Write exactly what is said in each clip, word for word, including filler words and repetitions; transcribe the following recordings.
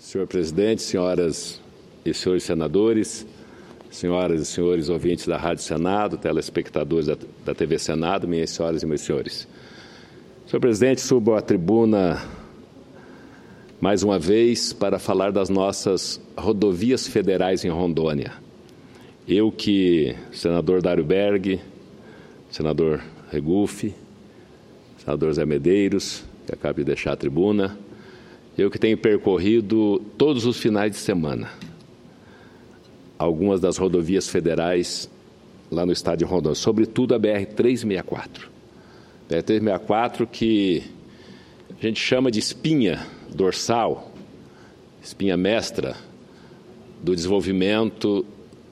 Senhor presidente, senhoras e senhores senadores, senhoras e senhores ouvintes da Rádio Senado, telespectadores da, da T V Senado, minhas senhoras e meus senhores. Senhor presidente, subo à tribuna mais uma vez para falar das nossas rodovias federais em Rondônia. Eu que, senador Dário Berg, senador Regufe, senador Zé Medeiros, que acaba de deixar a tribuna, eu que tenho percorrido todos os finais de semana algumas das rodovias federais lá no estado de Rondônia, sobretudo a B R trezentos e sessenta e quatro. B R trezentos e sessenta e quatro que a gente chama de espinha dorsal, espinha mestra do desenvolvimento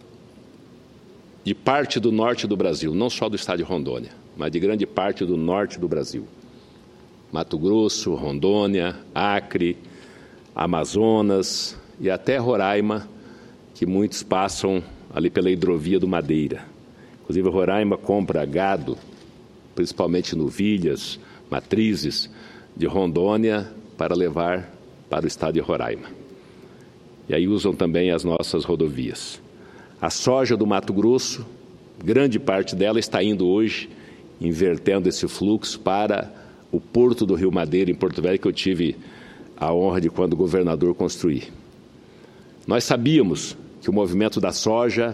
de parte do norte do Brasil, não só do estado de Rondônia, mas de grande parte do norte do Brasil. Mato Grosso, Rondônia, Acre, Amazonas e até Roraima, que muitos passam ali pela hidrovia do Madeira. Inclusive, Roraima compra gado, principalmente novilhas, matrizes de Rondônia, para levar para o estado de Roraima. E aí usam também as nossas rodovias. A soja do Mato Grosso, grande parte dela está indo hoje, invertendo esse fluxo para o Porto do Rio Madeira, em Porto Velho, que eu tive a honra de, quando governador, construir. Nós sabíamos que o movimento da soja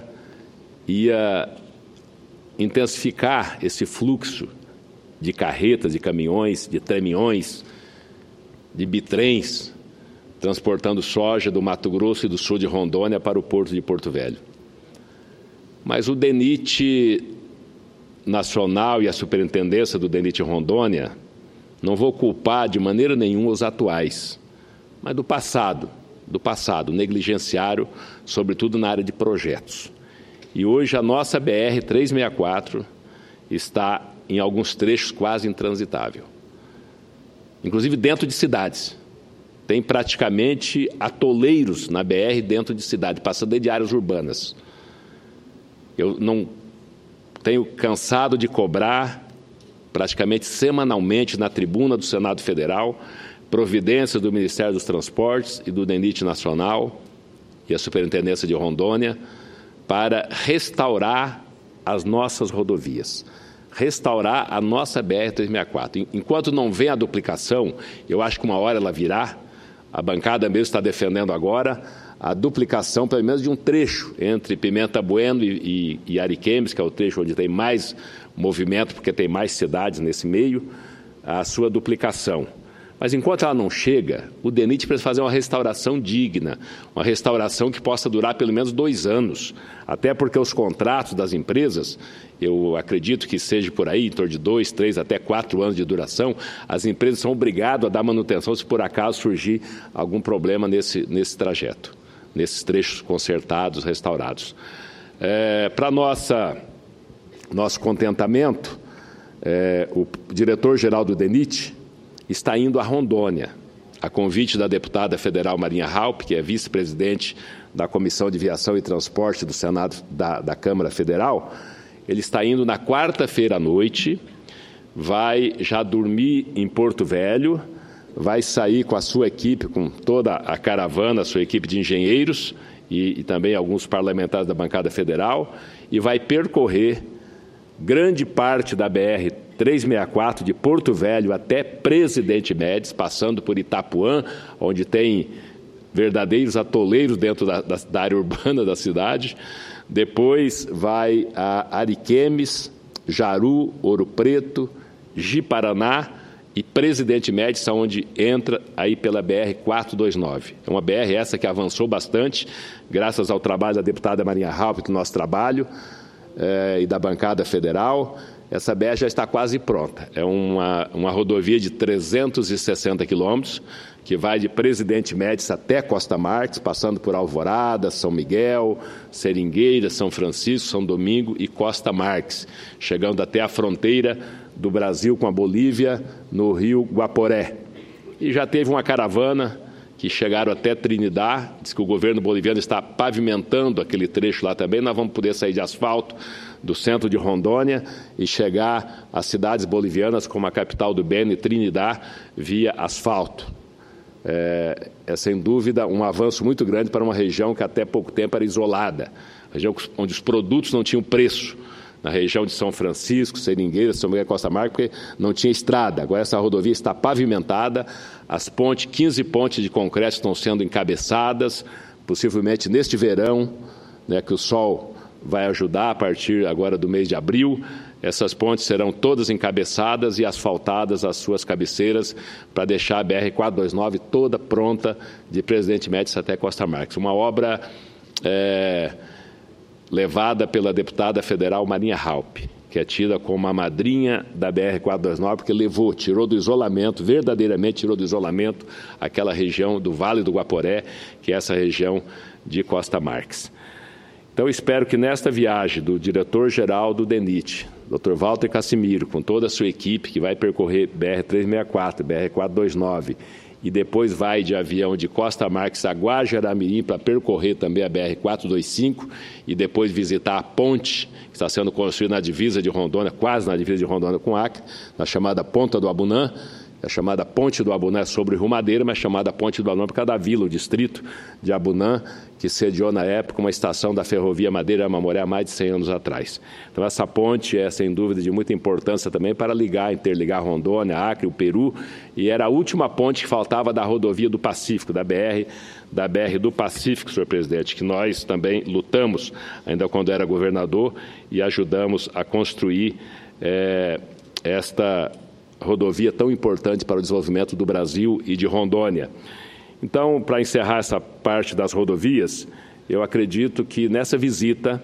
ia intensificar esse fluxo de carretas, de caminhões, de tremiões, de bitrens, transportando soja do Mato Grosso e do sul de Rondônia para o Porto de Porto Velho. Mas o DENIT Nacional e a Superintendência do DENIT Rondônia, não vou culpar de maneira nenhuma os atuais, mas do passado, do passado, negligenciaram, sobretudo na área de projetos. E hoje a nossa B R trezentos e sessenta e quatro está, em alguns trechos, quase intransitável. Inclusive dentro de cidades. Tem praticamente atoleiros na B R dentro de cidade, passando de áreas urbanas. Eu não tenho cansado de cobrar, praticamente semanalmente, na tribuna do Senado Federal, providências do Ministério dos Transportes e do DENIT Nacional e a Superintendência de Rondônia para restaurar as nossas rodovias, restaurar a nossa B R trezentos e sessenta e quatro. Enquanto não vem a duplicação, eu acho que uma hora ela virá, a bancada mesmo está defendendo agora a duplicação, pelo menos de um trecho entre Pimenta Bueno e, e, e Ariquemes, que é o trecho onde tem mais movimento, porque tem mais cidades nesse meio, a sua duplicação. Mas enquanto ela não chega, o DENIT precisa fazer uma restauração digna, uma restauração que possa durar pelo menos dois anos, até porque os contratos das empresas, eu acredito que seja por aí, em torno de dois, três, até quatro anos de duração, as empresas são obrigadas a dar manutenção se por acaso surgir algum problema nesse, nesse trajeto, nesses trechos consertados, restaurados. É, para nossa, nosso contentamento, é, o diretor-geral do DENIT está indo a Rondônia, a convite da deputada federal Marinha Halpe, que é vice-presidente da Comissão de Viação e Transporte do Senado da, da Câmara Federal. Ele está indo na quarta-feira à noite, vai já dormir em Porto Velho, vai sair com a sua equipe, com toda a caravana, a sua equipe de engenheiros e, e também alguns parlamentares da bancada federal, e vai percorrer grande parte da B R trezentos e sessenta e quatro, de Porto Velho até Presidente Médici, passando por Itapuã, onde tem verdadeiros atoleiros dentro da, da, da área urbana da cidade. Depois vai a Ariquemes, Jaru, Ouro Preto, Ji-Paraná e Presidente Médici, onde entra aí pela B R quatrocentos e vinte e nove. É uma B R essa que avançou bastante, graças ao trabalho da deputada Marinha Halpe, do nosso trabalho, eh, e da bancada federal. Essa B R já está quase pronta. É uma, uma rodovia de trezentos e sessenta quilômetros, que vai de Presidente Médici até Costa Marques, passando por Alvorada, São Miguel, Seringueira, São Francisco, São Domingo e Costa Marques, chegando até a fronteira do Brasil com a Bolívia, no rio Guaporé. E já teve uma caravana que chegaram até Trinidad, diz que o governo boliviano está pavimentando aquele trecho lá também. Nós vamos poder sair de asfalto do centro de Rondônia e chegar às cidades bolivianas, como a capital do Beni, Trinidad, via asfalto. é, é, sem dúvida, um avanço muito grande para uma região que até pouco tempo era isolada, região onde os produtos não tinham preço, na região de São Francisco, Seringueira, São Miguel Costa Marques, porque não tinha estrada. Agora essa rodovia está pavimentada, as pontes, quinze pontes de concreto estão sendo encabeçadas, possivelmente neste verão, né, que o sol vai ajudar a partir agora do mês de abril. Essas pontes serão todas encabeçadas e asfaltadas às suas cabeceiras para deixar a B R quatrocentos e vinte e nove toda pronta de Presidente Médici até Costa Marques. Uma obra é, levada pela deputada federal Marinha Halpe, que é tida como a madrinha da B R quatrocentos e vinte e nove, porque levou, tirou do isolamento, verdadeiramente tirou do isolamento aquela região do Vale do Guaporé, que é essa região de Costa Marques. Então, espero que nesta viagem do diretor-geral do DENIT, doutor Walter Cassimiro, com toda a sua equipe, que vai percorrer B R trezentos e sessenta e quatro, B R quatrocentos e vinte e nove, e depois vai de avião de Costa Marques a Guajará-Mirim para percorrer também a B R quatrocentos e vinte e cinco e depois visitar a ponte que está sendo construída na divisa de Rondônia, quase na divisa de Rondônia com Acre, na chamada Ponta do Abunã. A chamada Ponte do Abunã é sobre o Rio Madeira, mas chamada Ponte do Abunã por causa da vila, o distrito de Abunã, que sediou na época uma estação da ferrovia Madeira-Mamoré há mais de cem anos atrás. Então essa ponte é, sem dúvida, de muita importância também para ligar, interligar Rondônia, Acre, o Peru, e era a última ponte que faltava da rodovia do Pacífico, da B R, da B R do Pacífico, senhor presidente, que nós também lutamos, ainda quando era governador, e ajudamos a construir é, esta rodovia tão importante para o desenvolvimento do Brasil e de Rondônia. Então, para encerrar essa parte das rodovias, eu acredito que nessa visita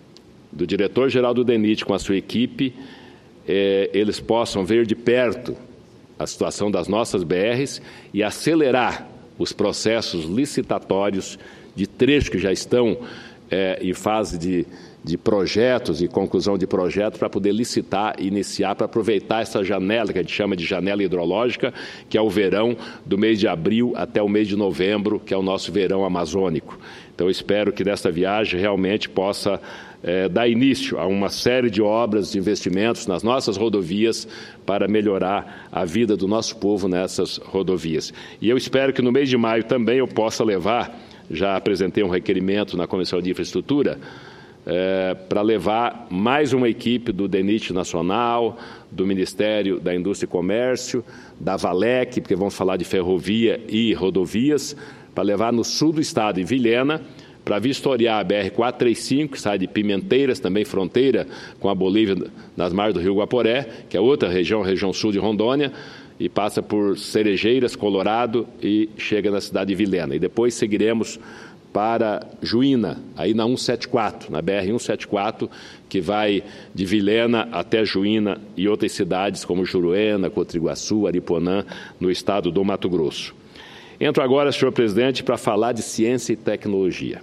do diretor-geral do DENIT com a sua equipe, eh, eles possam ver de perto a situação das nossas B Rs e acelerar os processos licitatórios de trechos que já estão eh, em fase de de projetos e conclusão de projetos para poder licitar e iniciar, para aproveitar essa janela, que a gente chama de janela hidrológica, que é o verão do mês de abril até o mês de novembro, que é o nosso verão amazônico. Então, eu espero que desta viagem realmente possa é, dar início a uma série de obras, de investimentos nas nossas rodovias para melhorar a vida do nosso povo nessas rodovias. E eu espero que no mês de maio também eu possa levar, já apresentei um requerimento na Comissão de Infraestrutura, É, para levar mais uma equipe do DENIT Nacional, do Ministério da Indústria e Comércio, da Valec, porque vamos falar de ferrovia e rodovias, para levar no sul do estado, em Vilhena, para vistoriar a B R quatrocentos e trinta e cinco, que sai de Pimenteiras, também fronteira com a Bolívia, nas margens do Rio Guaporé, que é outra região, região sul de Rondônia, e passa por Cerejeiras, Colorado, e chega na cidade de Vilhena. E depois seguiremos para Juína, aí na cento e setenta e quatro, na B R cento e setenta e quatro, que vai de Vilhena até Juína e outras cidades como Juruena, Cotriguaçu, Ariponã, no estado do Mato Grosso. Entro agora, senhor presidente, para falar de ciência e tecnologia.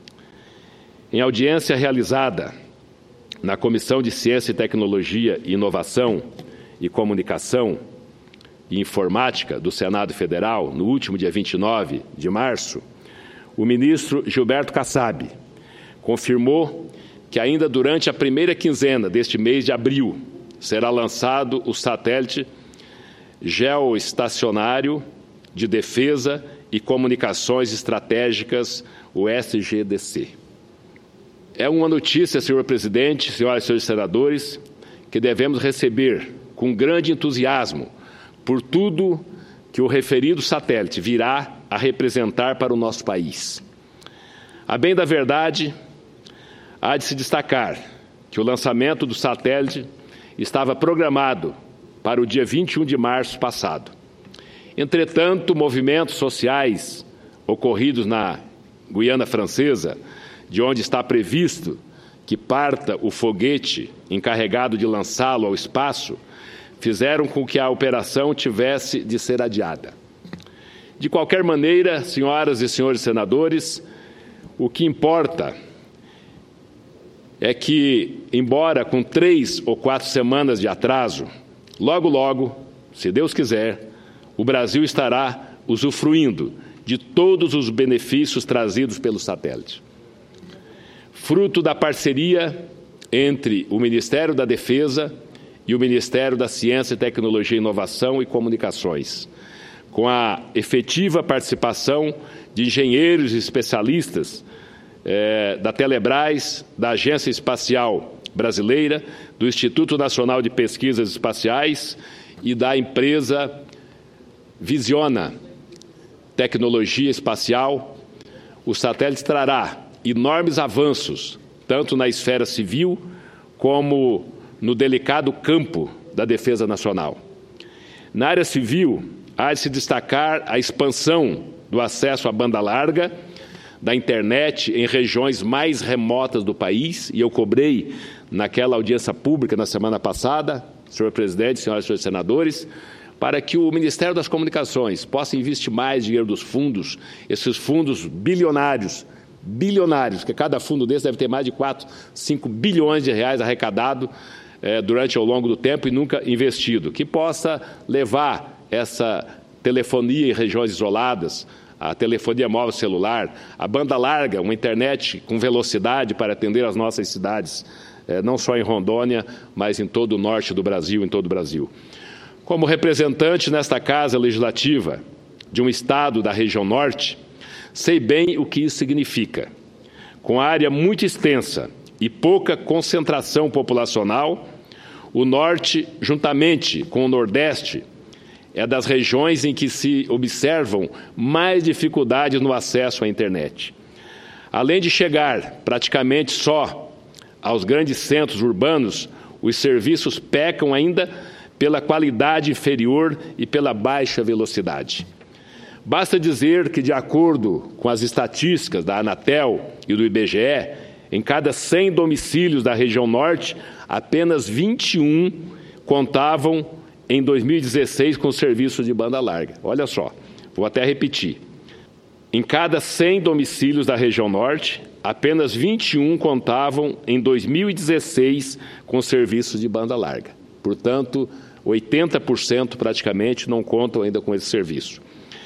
Em audiência realizada na Comissão de Ciência e Tecnologia, Inovação e Comunicação e Informática do Senado Federal, no último dia vinte e nove de março, o ministro Gilberto Kassab confirmou que ainda durante a primeira quinzena deste mês de abril será lançado o satélite geoestacionário de defesa e comunicações estratégicas, o S G D C. É uma notícia, senhor presidente, senhoras e senhores senadores, que devemos receber com grande entusiasmo por tudo que o referido satélite virá a representar para o nosso país. A bem da verdade, há de se destacar que o lançamento do satélite estava programado para o dia vinte e um de março passado. Entretanto, movimentos sociais ocorridos na Guiana Francesa, de onde está previsto que parta o foguete encarregado de lançá-lo ao espaço, fizeram com que a operação tivesse de ser adiada. De qualquer maneira, senhoras e senhores senadores, o que importa é que, embora com três ou quatro semanas de atraso, logo, logo, se Deus quiser, o Brasil estará usufruindo de todos os benefícios trazidos pelo satélite. Fruto da parceria entre o Ministério da Defesa e o Ministério da Ciência, Tecnologia, Inovação e Comunicações, com a efetiva participação de engenheiros e especialistas eh, da Telebrás, da Agência Espacial Brasileira, do Instituto Nacional de Pesquisas Espaciais e da empresa Visiona Tecnologia Espacial, o satélite trará enormes avanços, tanto na esfera civil como no delicado campo da defesa nacional. Na área civil, há de se destacar a expansão do acesso à banda larga da internet em regiões mais remotas do país, e eu cobrei naquela audiência pública na semana passada, senhor presidente, senhoras e senhores senadores, para que o Ministério das Comunicações possa investir mais dinheiro dos fundos, esses fundos bilionários, bilionários, que cada fundo desse deve ter mais de quatro, cinco bilhões de reais arrecadado eh, durante ao longo do tempo e nunca investido, que possa levar essa telefonia em regiões isoladas, a telefonia móvel celular, a banda larga, uma internet com velocidade para atender as nossas cidades, eh, não só em Rondônia, mas em todo o norte do Brasil, em todo o Brasil. Como representante nesta Casa Legislativa de um estado da região norte, sei bem o que isso significa. Com área muito extensa e pouca concentração populacional, o norte, juntamente com o nordeste, é das regiões em que se observam mais dificuldades no acesso à internet. Além de chegar praticamente só aos grandes centros urbanos, os serviços pecam ainda pela qualidade inferior e pela baixa velocidade. Basta dizer que, de acordo com as estatísticas da Anatel e do I B G E, em cada cem domicílios da região norte, apenas vinte e um contavam em dois mil e dezesseis com serviço de banda larga. Olha só, vou até repetir. Em cada cem domicílios da região norte, apenas vinte e um contavam em dois mil e dezesseis com serviço de banda larga. Portanto, oitenta por cento praticamente não contam ainda com esse serviço.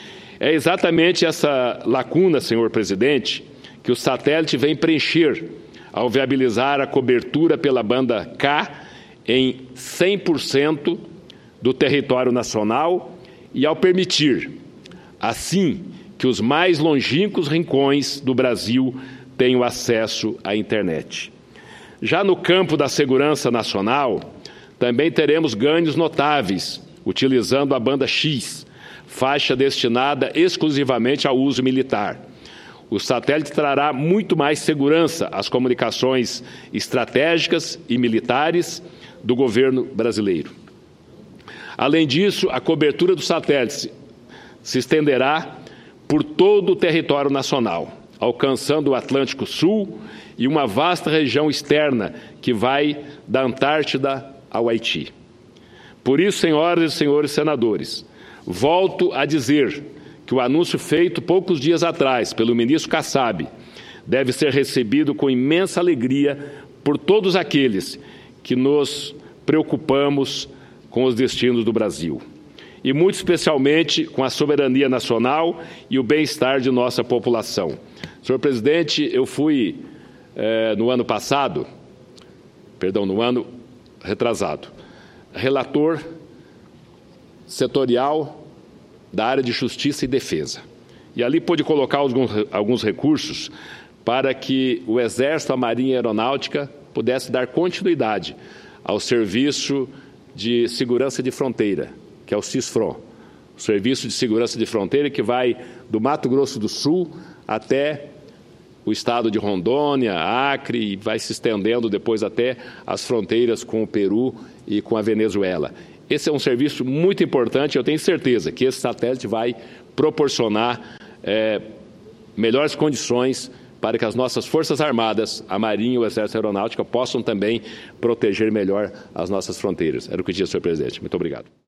É exatamente essa lacuna, senhor presidente, que o satélite vem preencher ao viabilizar a cobertura pela banda K em cem por cento do território nacional e ao permitir, assim, que os mais longínquos rincões do Brasil tenham acesso à internet. Já no campo da segurança nacional, também teremos ganhos notáveis, utilizando a banda X, faixa destinada exclusivamente ao uso militar. O satélite trará muito mais segurança às comunicações estratégicas e militares do governo brasileiro. Além disso, a cobertura do satélite se estenderá por todo o território nacional, alcançando o Atlântico Sul e uma vasta região externa que vai da Antártida ao Haiti. Por isso, senhoras e senhores senadores, volto a dizer que o anúncio feito poucos dias atrás pelo ministro Kassab deve ser recebido com imensa alegria por todos aqueles que nos preocupamos com os destinos do Brasil, e muito especialmente com a soberania nacional e o bem-estar de nossa população. Senhor presidente, eu fui, eh, no ano passado, perdão, no ano retrasado, relator setorial da área de Justiça e Defesa. E ali pude colocar alguns, alguns recursos para que o Exército, a Marinha e a Aeronáutica pudesse dar continuidade ao serviço de segurança de fronteira, que é o CISFRON, o Serviço de Segurança de Fronteira, que vai do Mato Grosso do Sul até o estado de Rondônia, Acre, e vai se estendendo depois até as fronteiras com o Peru e com a Venezuela. Esse é um serviço muito importante, eu tenho certeza que esse satélite vai proporcionar é, melhores condições para que as nossas Forças Armadas, a Marinha e o Exército e a Aeronáutica possam também proteger melhor as nossas fronteiras. Era o que eu disse, senhor presidente. Muito obrigado.